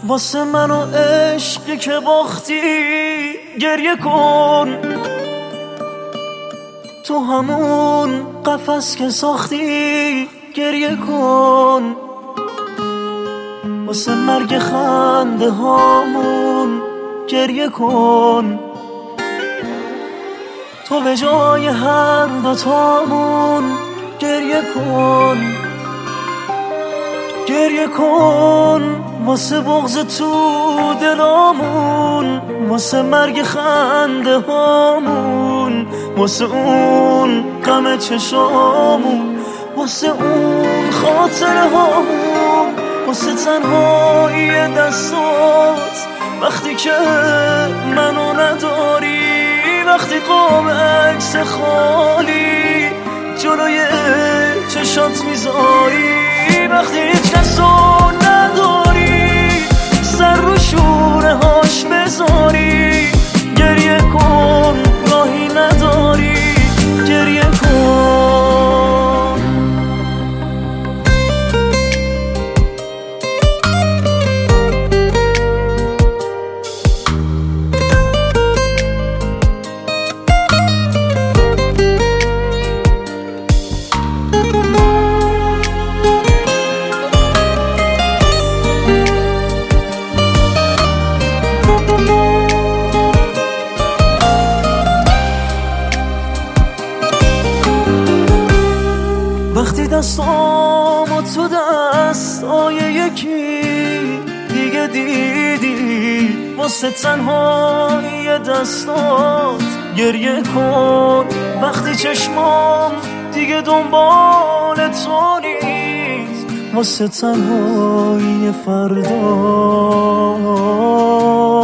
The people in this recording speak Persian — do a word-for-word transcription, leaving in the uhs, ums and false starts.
واسه من و عشقی که باختی گریه کن، تو همون قفس که ساختی گریه کن، واسه مرگ خنده هامون گریه کن، تو به جای هر دوتامون گریه کن، گریه کن واسه بغض تو دلامون، واسه مرگ خنده هامون، واسه اون غم چشامون، واسه اون خاطره هامون، واسه تنهایی دستات وقتی که منو نداری، وقتی قاب عکس خالی جلوی چشات میذاری، وقتی هیچ کسو نداری سر رو شونه هاش بذاری، گریه کن راهی نداری گریه کن. وقتی دستامو تو دستای یکی دیگه دیدی، واسه تنهایی دستات گریه کن، وقتی چشمام دیگه دنبال تو نیست، واسه تنهایی فردا